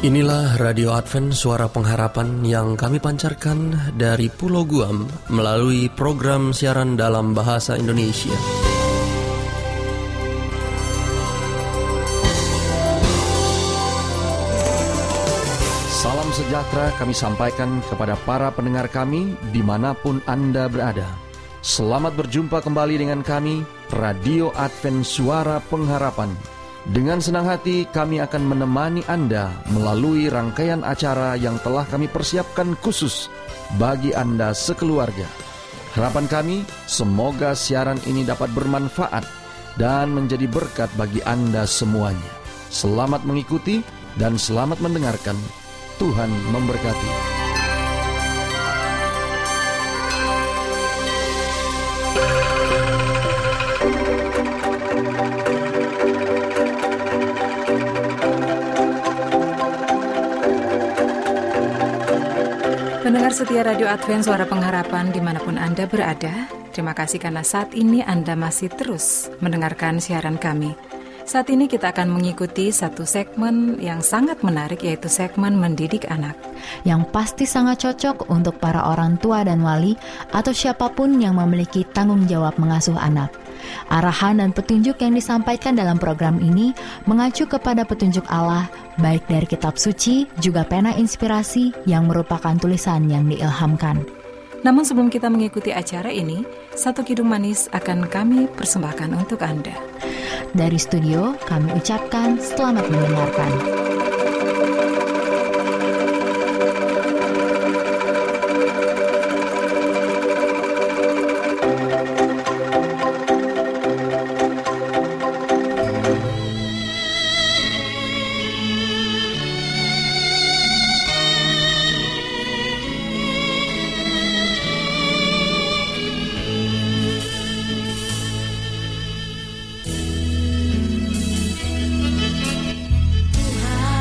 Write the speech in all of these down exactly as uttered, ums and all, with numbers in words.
Inilah Radio Advent Suara Pengharapan yang kami pancarkan dari Pulau Guam melalui program siaran dalam bahasa Indonesia. Salam sejahtera kami sampaikan kepada para pendengar kami dimanapun Anda berada. Selamat berjumpa kembali dengan kami, Radio Advent Suara Pengharapan. Dengan senang hati kami akan menemani Anda melalui rangkaian acara yang telah kami persiapkan khusus bagi Anda sekeluarga. Harapan kami, semoga siaran ini dapat bermanfaat dan menjadi berkat bagi Anda semuanya. Selamat mengikuti dan selamat mendengarkan. Tuhan memberkati. Pendengar setia Radio Advent Suara Pengharapan dimanapun Anda berada, terima kasih karena saat ini Anda masih terus mendengarkan siaran kami. Saat ini kita akan mengikuti satu segmen yang sangat menarik, yaitu segmen Mendidik Anak, yang pasti sangat cocok untuk para orang tua dan wali atau siapapun yang memiliki tanggung jawab mengasuh anak. Arahan dan petunjuk yang disampaikan dalam program ini mengacu kepada petunjuk Allah, baik dari kitab suci, juga pena inspirasi yang merupakan tulisan yang diilhamkan. Namun sebelum kita mengikuti acara ini, satu kidung manis akan kami persembahkan untuk Anda. Dari studio, kami ucapkan selamat mendengarkan. Tuhan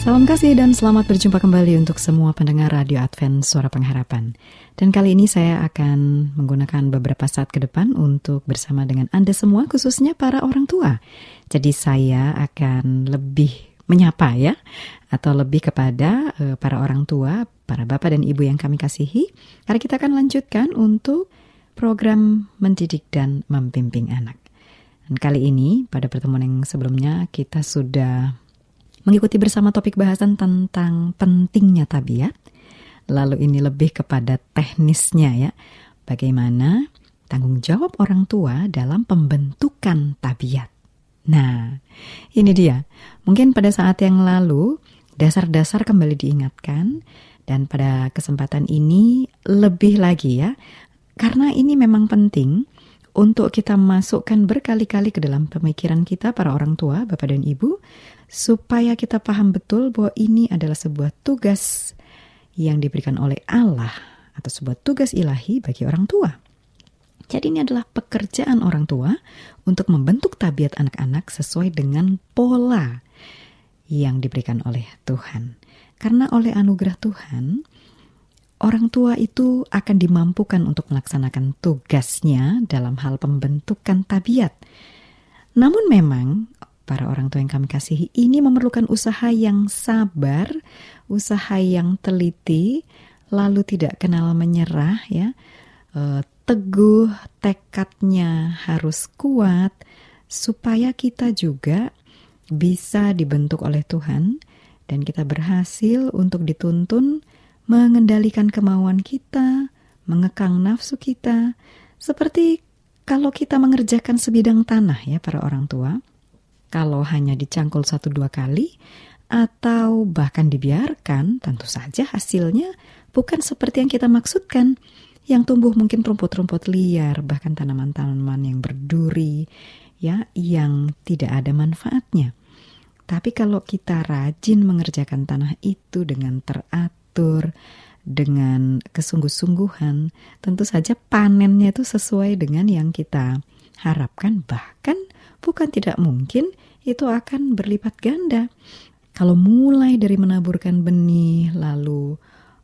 Salam kasih dan selamat berjumpa kembali untuk semua pendengar Radio Advent Suara Pengharapan. Dan kali ini saya akan menggunakan beberapa saat ke depan untuk bersama dengan Anda semua, khususnya para orang tua. Jadi saya akan lebih menyapa ya, atau lebih kepada uh, para orang tua, para bapak dan ibu yang kami kasihi. Karena kita akan lanjutkan untuk program mendidik dan membimbing anak. Dan kali ini pada pertemuan yang sebelumnya kita sudah mengikuti bersama topik bahasan tentang pentingnya tabiat. Lalu ini lebih kepada teknisnya ya. Bagaimana tanggung jawab orang tua dalam pembentukan tabiat. Nah, ini dia. Mungkin pada saat yang lalu dasar-dasar kembali diingatkan. Dan pada kesempatan ini lebih lagi ya. Karena ini memang penting untuk kita masukkan berkali-kali ke dalam pemikiran kita para orang tua, bapak dan ibu, supaya kita paham betul bahwa ini adalah sebuah tugas yang diberikan oleh Allah atau sebuah tugas ilahi bagi orang tua. Jadi ini adalah pekerjaan orang tua untuk membentuk tabiat anak-anak sesuai dengan pola yang diberikan oleh Tuhan. Karena oleh anugerah Tuhan, orang tua itu akan dimampukan untuk melaksanakan tugasnya dalam hal pembentukan tabiat. Namun memang para orang tua yang kami kasihi, ini memerlukan usaha yang sabar, usaha yang teliti, lalu tidak kenal menyerah ya. E, teguh, tekadnya harus kuat supaya kita juga bisa dibentuk oleh Tuhan dan kita berhasil untuk dituntun mengendalikan kemauan kita, mengekang nafsu kita, seperti kalau kita mengerjakan sebidang tanah ya para orang tua. Kalau hanya dicangkul satu dua kali atau bahkan dibiarkan, tentu saja hasilnya bukan seperti yang kita maksudkan. Yang tumbuh mungkin rumput-rumput liar, bahkan tanaman-tanaman yang berduri, ya, yang tidak ada manfaatnya. Tapi kalau kita rajin mengerjakan tanah itu dengan teratur, dengan kesungguh-sungguhan, tentu saja panennya itu sesuai dengan yang kita harapkan, bahkan bukan tidak mungkin itu akan berlipat ganda. Kalau mulai dari menaburkan benih, lalu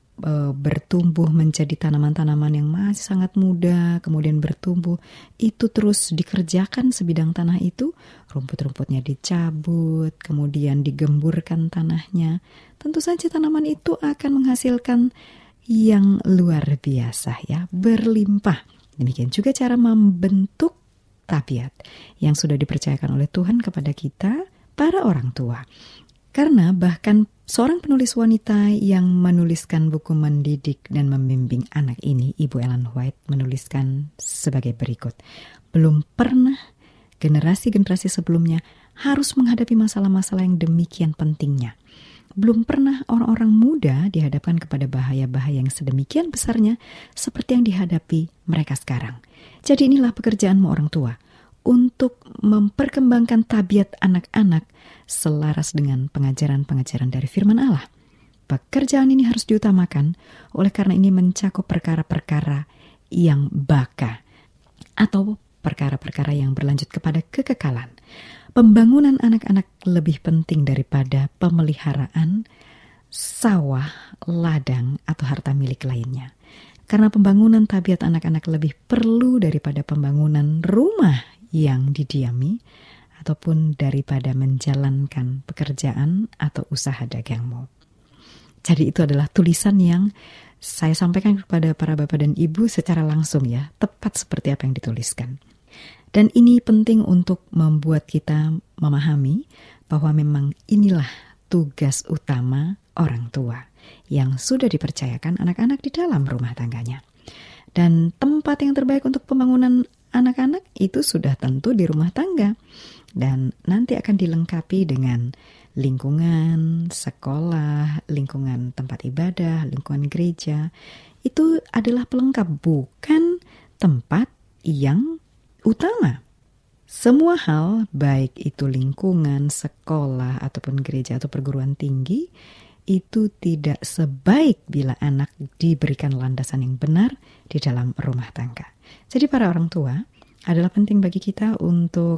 e, bertumbuh menjadi tanaman-tanaman yang masih sangat muda, kemudian bertumbuh, itu terus dikerjakan sebidang tanah itu, rumput-rumputnya dicabut, kemudian digemburkan tanahnya, tentu saja tanaman itu akan menghasilkan yang luar biasa ya, berlimpah. Demikian juga cara membentuk tabiat yang sudah dipercayakan oleh Tuhan kepada kita, para orang tua. Karena bahkan seorang penulis wanita yang menuliskan buku mendidik dan membimbing anak ini, Ibu Ellen White, menuliskan sebagai berikut. Belum pernah generasi-generasi sebelumnya harus menghadapi masalah-masalah yang demikian pentingnya. Belum pernah orang-orang muda dihadapkan kepada bahaya-bahaya yang sedemikian besarnya seperti yang dihadapi mereka sekarang. Jadi inilah pekerjaanmu orang tua, untuk memperkembangkan tabiat anak-anak selaras dengan pengajaran-pengajaran dari firman Allah. Pekerjaan ini harus diutamakan oleh karena ini mencakup perkara-perkara yang baka atau perkara-perkara yang berlanjut kepada kekekalan. Pembangunan anak-anak lebih penting daripada pemeliharaan sawah, ladang, atau harta milik lainnya. Karena pembangunan tabiat anak-anak lebih perlu daripada pembangunan rumah yang didiami ataupun daripada menjalankan pekerjaan atau usaha dagangmu. Jadi itu adalah tulisan yang saya sampaikan kepada para bapak dan ibu secara langsung ya, tepat seperti apa yang dituliskan. Dan ini penting untuk membuat kita memahami bahwa memang inilah tugas utama orang tua yang sudah dipercayakan anak-anak di dalam rumah tangganya. Dan tempat yang terbaik untuk pembangunan anak-anak itu sudah tentu di rumah tangga. Dan nanti akan dilengkapi dengan lingkungan sekolah, lingkungan tempat ibadah, lingkungan gereja. Itu adalah pelengkap, bukan tempat yang utama. Semua hal, baik itu lingkungan, sekolah, ataupun gereja atau perguruan tinggi, itu tidak sebaik bila anak diberikan landasan yang benar di dalam rumah tangga. Jadi para orang tua adalah penting bagi kita untuk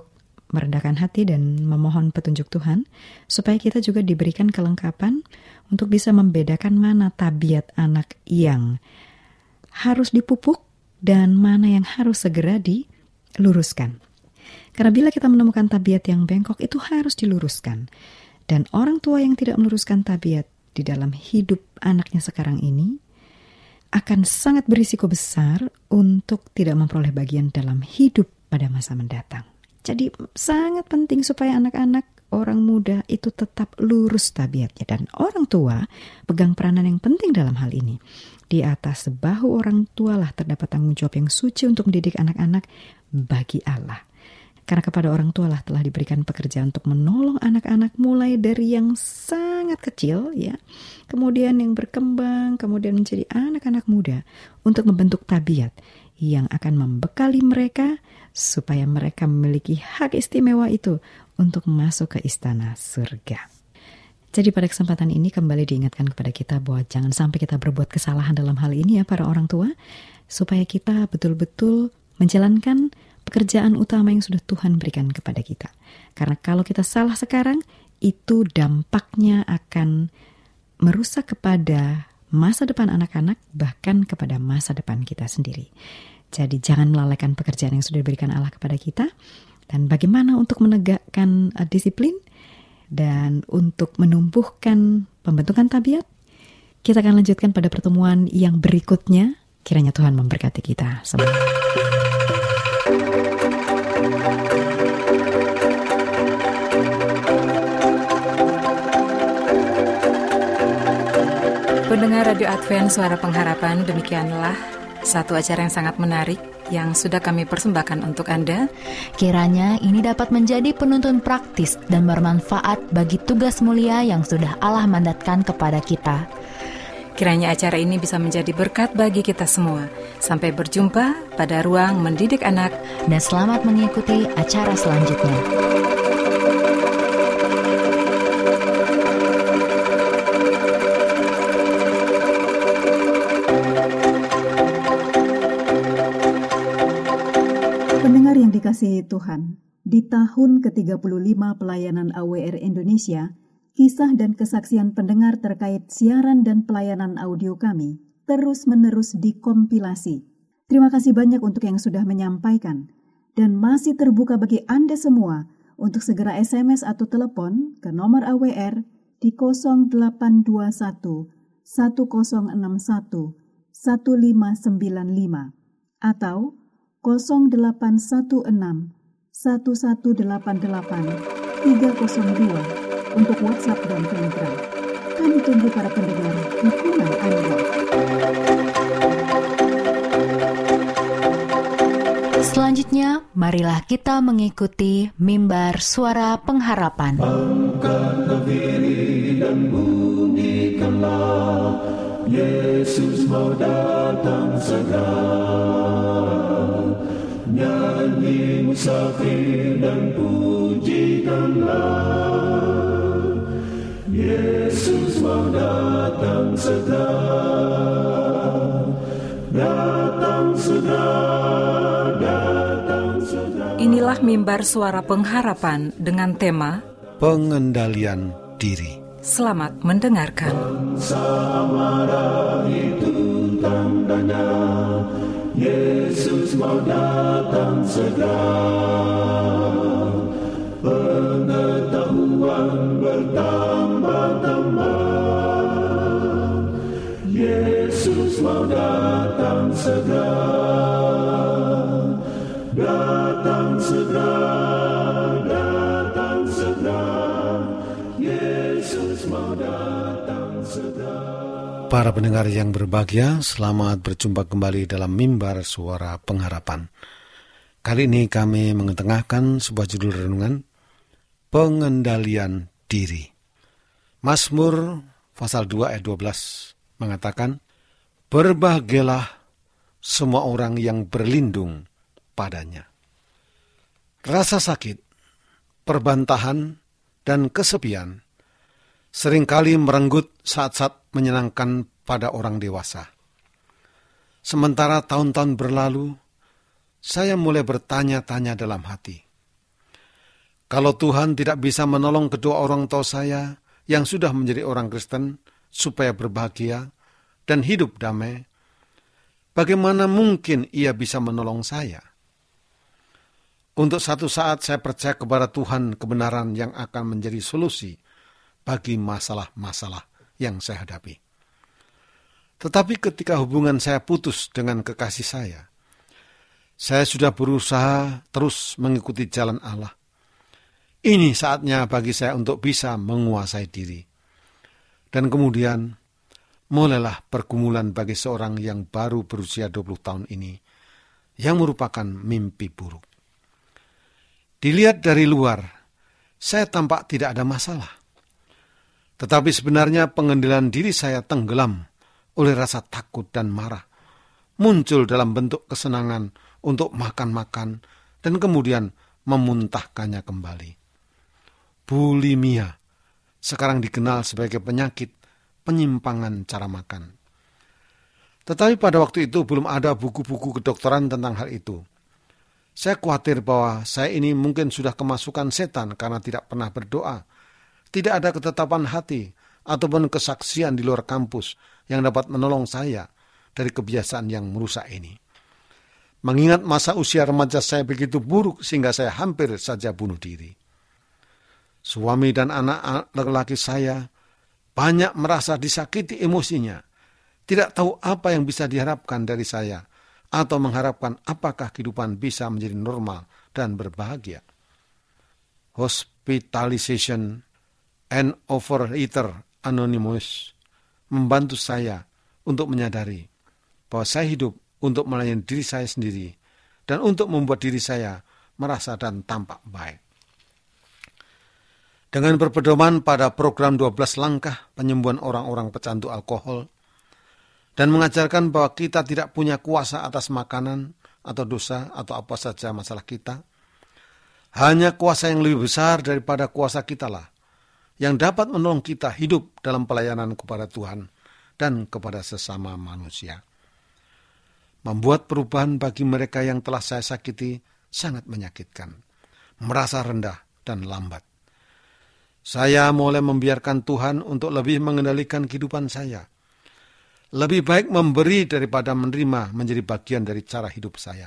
merendahkan hati dan memohon petunjuk Tuhan, supaya kita juga diberikan kelengkapan untuk bisa membedakan mana tabiat anak yang harus dipupuk dan mana yang harus segera diluruskan. Karena bila kita menemukan tabiat yang bengkok, itu harus diluruskan. Dan orang tua yang tidak meluruskan tabiat di dalam hidup anaknya sekarang ini akan sangat berisiko besar untuk tidak memperoleh bagian dalam hidup pada masa mendatang. Jadi sangat penting supaya anak-anak, orang muda itu tetap lurus tabiatnya. Dan orang tua pegang peranan yang penting dalam hal ini. Di atas bahu orang tua lah terdapat tanggung jawab yang suci untuk mendidik anak-anak bagi Allah. Karena kepada orang tua lah telah diberikan pekerjaan untuk menolong anak-anak mulai dari yang sangat kecil, ya, kemudian yang berkembang, kemudian menjadi anak-anak muda untuk membentuk tabiat yang akan membekali mereka supaya mereka memiliki hak istimewa itu untuk masuk ke istana surga. Jadi pada kesempatan ini kembali diingatkan kepada kita bahwa jangan sampai kita berbuat kesalahan dalam hal ini ya para orang tua, supaya kita betul-betul menjalankan pekerjaan utama yang sudah Tuhan berikan kepada kita. Karena kalau kita salah sekarang, itu dampaknya akan merusak kepada masa depan anak-anak, bahkan kepada masa depan kita sendiri. Jadi jangan melalaikan pekerjaan yang sudah diberikan Allah kepada kita. Dan bagaimana untuk menegakkan uh, disiplin dan untuk menumbuhkan pembentukan tabiat, kita akan lanjutkan pada pertemuan yang berikutnya. Kiranya Tuhan memberkati kita semua. Pendengar Radio Advent Suara Pengharapan, demikianlah satu acara yang sangat menarik yang sudah kami persembahkan untuk Anda. Kiranya ini dapat menjadi penuntun praktis dan bermanfaat bagi tugas mulia yang sudah Allah mandatkan kepada kita. Kiranya acara ini bisa menjadi berkat bagi kita semua. Sampai berjumpa pada Ruang Mendidik Anak. Dan selamat mengikuti acara selanjutnya. Pendengar yang dikasihi Tuhan, di tahun ke tiga puluh lima pelayanan A W R Indonesia, kisah dan kesaksian pendengar terkait siaran dan pelayanan audio kami terus-menerus dikompilasi. Terima kasih banyak untuk yang sudah menyampaikan, dan masih terbuka bagi Anda semua untuk segera S M S atau telepon ke nomor A W R di nol delapan dua satu satu nol enam satu satu lima sembilan lima atau nol delapan satu enam satu satu delapan delapan tiga nol dua untuk WhatsApp dan Telegram. Kami tunggu para pendengar dukungan Anda. Selanjutnya, marilah kita mengikuti mimbar suara pengharapan. Angkatlah diri dan bunyikanlah, Yesus mau datang segera. Nyanyi musafir dan pujikanlah, Yesus mau datang segera. Datang segera, datang segera. Inilah mimbar suara pengharapan dengan tema Pengendalian Diri. Selamat mendengarkan. Bangsa marah itu tandanya, Yesus mau datang segera. Pengetahuan bertambah-tambah, Yesus mau datang segera. Datang segera, datang segera, Yesus mau datang segera. Para pendengar yang berbahagia, selamat berjumpa kembali dalam mimbar suara pengharapan. Kali ini kami mengetengahkan sebuah judul renungan, Pengendalian Diri. Mazmur pasal dua ayat dua belas mengatakan, berbahagialah semua orang yang berlindung padanya. Rasa sakit, perbantahan, dan kesepian seringkali merenggut saat-saat menyenangkan pada orang dewasa. Sementara tahun-tahun berlalu, saya mulai bertanya-tanya dalam hati, Kalau Tuhan tidak bisa menolong kedua orang tua saya yang sudah menjadi orang Kristen supaya berbahagia dan hidup damai, bagaimana mungkin Ia bisa menolong saya? Untuk satu saat saya percaya kepada Tuhan kebenaran yang akan menjadi solusi bagi masalah-masalah yang saya hadapi. Tetapi ketika hubungan saya putus dengan kekasih saya, saya sudah berusaha terus mengikuti jalan Allah. Ini saatnya bagi saya untuk bisa menguasai diri. Dan kemudian, mulailah pergumulan bagi seorang yang baru berusia dua puluh tahun ini, yang merupakan mimpi buruk. Dilihat dari luar, saya tampak tidak ada masalah. Tetapi sebenarnya pengendalian diri saya tenggelam oleh rasa takut dan marah. Muncul dalam bentuk kesenangan untuk makan-makan dan kemudian memuntahkannya kembali. Bulimia sekarang dikenal sebagai penyakit penyimpangan cara makan. Tetapi pada waktu itu belum ada buku-buku kedokteran tentang hal itu. Saya khawatir bahwa saya ini mungkin sudah kemasukan setan karena tidak pernah berdoa. Tidak ada ketetapan hati ataupun kesaksian di luar kampus yang dapat menolong saya dari kebiasaan yang merusak ini. Mengingat masa usia remaja saya begitu buruk sehingga saya hampir saja bunuh diri. Suami dan anak laki-laki saya banyak merasa disakiti emosinya. Tidak tahu apa yang bisa diharapkan dari saya atau mengharapkan apakah kehidupan bisa menjadi normal dan berbahagia. Hospitalization and Overeater Anonymous membantu saya untuk menyadari bahwa saya hidup untuk melayani diri saya sendiri dan untuk membuat diri saya merasa dan tampak baik. Dengan berpedoman pada program dua belas langkah penyembuhan orang-orang pecandu alkohol dan mengajarkan bahwa kita tidak punya kuasa atas makanan atau dosa atau apa saja masalah kita, hanya kuasa yang lebih besar daripada kuasa kita lah yang dapat menolong kita hidup dalam pelayanan kepada Tuhan dan kepada sesama manusia. Membuat perubahan bagi mereka yang telah saya sakiti sangat menyakitkan, merasa rendah dan lambat. Saya mulai membiarkan Tuhan untuk lebih mengendalikan kehidupan saya. Lebih baik memberi daripada menerima menjadi bagian dari cara hidup saya.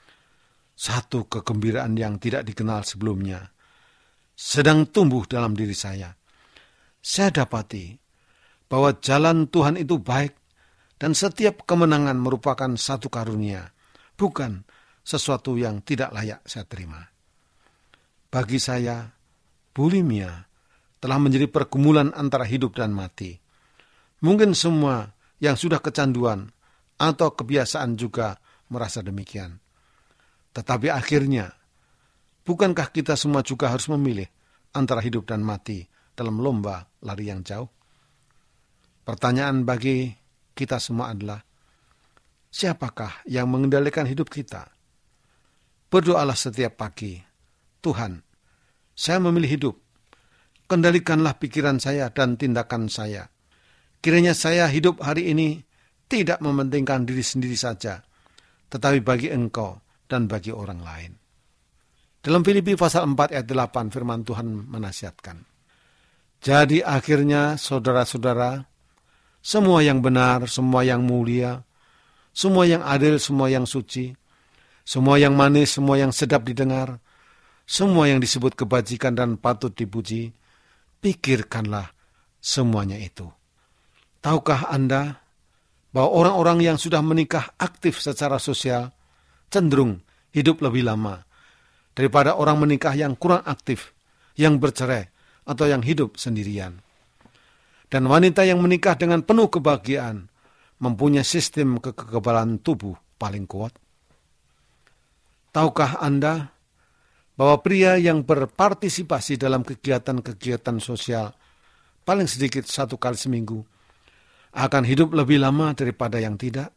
Satu kegembiraan yang tidak dikenal sebelumnya sedang tumbuh dalam diri saya. Saya dapati bahwa jalan Tuhan itu baik dan setiap kemenangan merupakan satu karunia, bukan sesuatu yang tidak layak saya terima. Bagi saya, bulimia telah menjadi pergumulan antara hidup dan mati. Mungkin semua yang sudah kecanduan atau kebiasaan juga merasa demikian. Tetapi akhirnya, bukankah kita semua juga harus memilih antara hidup dan mati dalam lomba lari yang jauh? Pertanyaan bagi kita semua adalah, siapakah yang mengendalikan hidup kita? Berdoalah setiap pagi, Tuhan, saya memilih hidup. Kendalikanlah pikiran saya dan tindakan saya. Kiranya saya hidup hari ini tidak mementingkan diri sendiri saja, tetapi bagi Engkau dan bagi orang lain. Dalam Filipi pasal empat ayat delapan firman Tuhan menasihatkan, jadi akhirnya saudara-saudara, semua yang benar, semua yang mulia, semua yang adil, semua yang suci, semua yang manis, semua yang sedap didengar, semua yang disebut kebajikan dan patut dipuji, pikirkanlah semuanya itu. Tahukah Anda bahwa orang-orang yang sudah menikah aktif secara sosial cenderung hidup lebih lama daripada orang menikah yang kurang aktif, yang bercerai, atau yang hidup sendirian. Dan wanita yang menikah dengan penuh kebahagiaan mempunyai sistem kekebalan tubuh paling kuat. Tahukah Anda bahwa pria yang berpartisipasi dalam kegiatan-kegiatan sosial paling sedikit satu kali seminggu akan hidup lebih lama daripada yang tidak?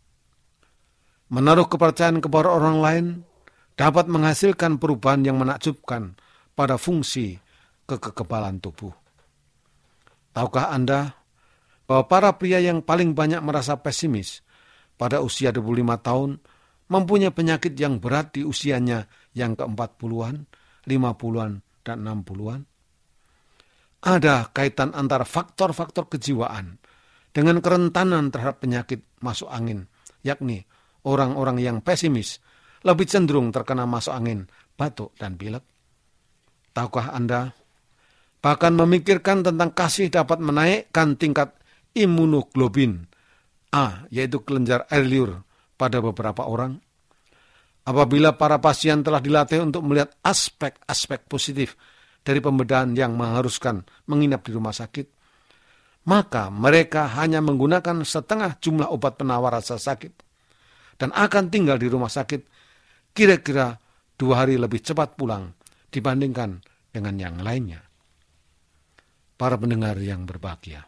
Menaruh kepercayaan kepada orang lain dapat menghasilkan perubahan yang menakjubkan pada fungsi kekebalan tubuh. Tahukah Anda bahwa para pria yang paling banyak merasa pesimis pada usia dua puluh lima tahun mempunyai penyakit yang berat di usianya yang ke empat puluhan, lima puluhan, dan enam puluhan. Ada kaitan antara faktor-faktor kejiwaan dengan kerentanan terhadap penyakit masuk angin, yakni orang-orang yang pesimis lebih cenderung terkena masuk angin, batuk, dan pilek. Tahukah Anda, bahkan memikirkan tentang kasih dapat menaikkan tingkat imunoglobin A, yaitu kelenjar air liur pada beberapa orang. Apabila para pasien telah dilatih untuk melihat aspek-aspek positif dari pembedahan yang mengharuskan menginap di rumah sakit, maka mereka hanya menggunakan setengah jumlah obat penawar rasa sakit dan akan tinggal di rumah sakit kira-kira dua hari lebih cepat pulang dibandingkan dengan yang lainnya. Para pendengar yang berbahagia,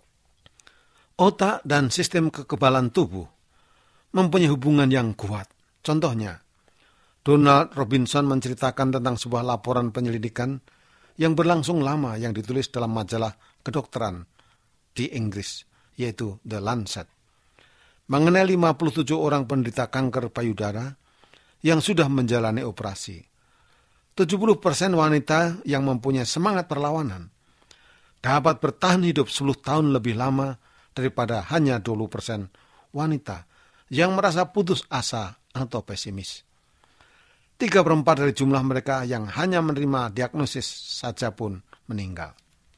otak dan sistem kekebalan tubuh mempunyai hubungan yang kuat. Contohnya, Donald Robinson menceritakan tentang sebuah laporan penyelidikan yang berlangsung lama yang ditulis dalam majalah kedokteran di Inggris, yaitu The Lancet, mengenai lima puluh tujuh orang penderita kanker payudara yang sudah menjalani operasi. tujuh puluh persen wanita yang mempunyai semangat perlawanan dapat bertahan hidup sepuluh tahun lebih lama daripada hanya dua puluh persen wanita yang merasa putus asa atau pesimis. Tiga perempat dari jumlah mereka yang hanya menerima diagnosis saja pun meninggal.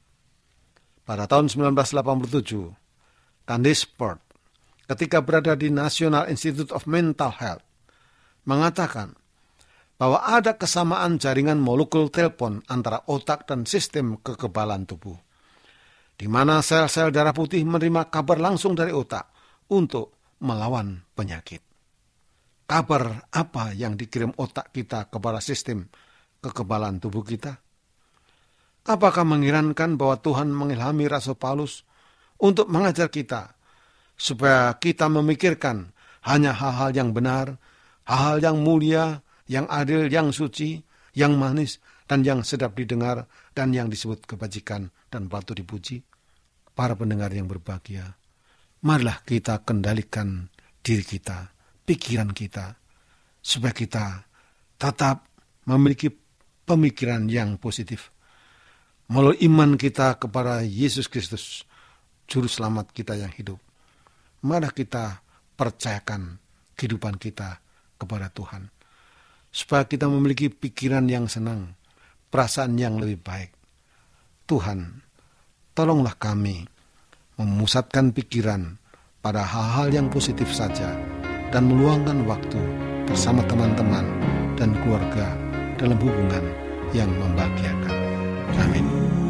Pada tahun sembilan belas delapan puluh tujuh, Candice Pert, ketika berada di National Institute of Mental Health, mengatakan bahwa ada kesamaan jaringan molekul telepon antara otak dan sistem kekebalan tubuh, di mana sel-sel darah putih menerima kabar langsung dari otak untuk melawan penyakit. Kabar apa yang dikirim otak kita kepada sistem kekebalan tubuh kita? Apakah mengirankan bahwa Tuhan mengilhami Rasul Paulus untuk mengajar kita supaya kita memikirkan hanya hal-hal yang benar, hal-hal yang mulia, yang adil, yang suci, yang manis, dan yang sedap didengar, dan yang disebut kebajikan dan patut dipuji? Para pendengar yang berbahagia, marilah kita kendalikan diri kita, pikiran kita, supaya kita tetap memiliki pemikiran yang positif. Melalui iman kita kepada Yesus Kristus, Juru Selamat kita yang hidup, mari kita percayakan kehidupan kita kepada Tuhan, supaya kita memiliki pikiran yang senang, perasaan yang lebih baik. Tuhan, tolonglah kami memusatkan pikiran pada hal-hal yang positif saja, dan meluangkan waktu bersama teman-teman dan keluarga dalam hubungan yang membahagiakan. Amin.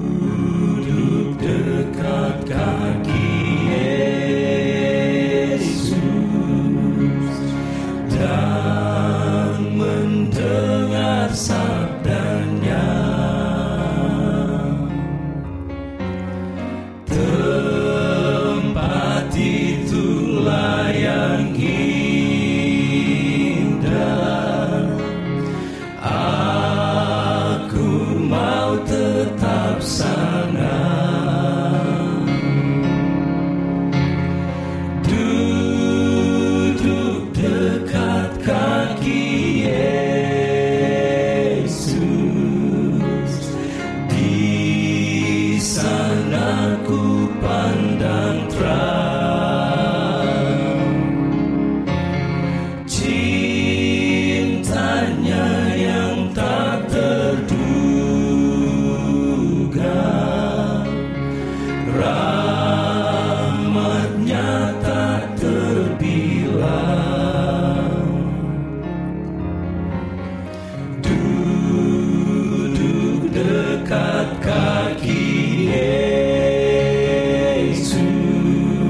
Duduk dekat kaki Yesus dan mendengar sabdanya, tempat itulah yang dekat kaki Yesus.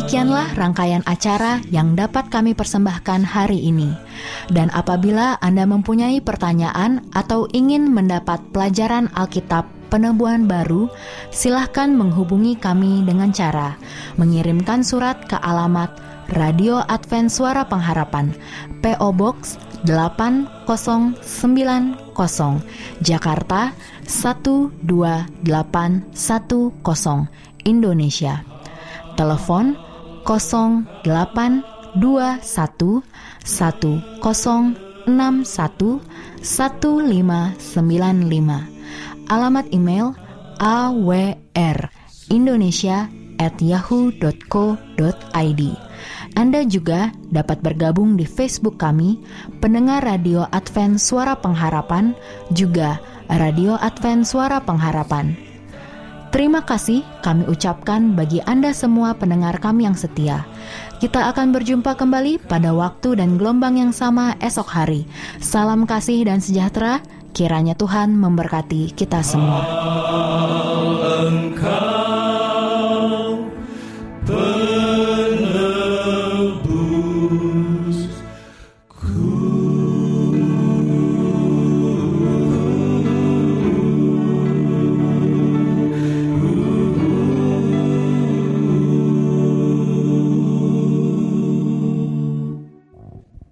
Demikianlah rangkaian acara yang dapat kami persembahkan hari ini. Dan apabila Anda mempunyai pertanyaan atau ingin mendapat pelajaran Alkitab Penebuan Baru, silahkan menghubungi kami dengan cara mengirimkan surat ke alamat Radio Advent Suara Pengharapan, P O Box delapan nol sembilan nol, Jakarta satu dua delapan satu nol, Indonesia. Telepon nol delapan dua satu satu nol enam satu satu lima sembilan lima. Alamat email a w r indonesia at yahoo dot co dot i d. Anda juga dapat bergabung di Facebook kami, Pendengar Radio Advent Suara Pengharapan, juga Radio Advent Suara Pengharapan. Terima kasih kami ucapkan bagi Anda semua pendengar kami yang setia. Kita akan berjumpa kembali pada waktu dan gelombang yang sama esok hari. Salam kasih dan sejahtera, kiranya Tuhan memberkati kita semua.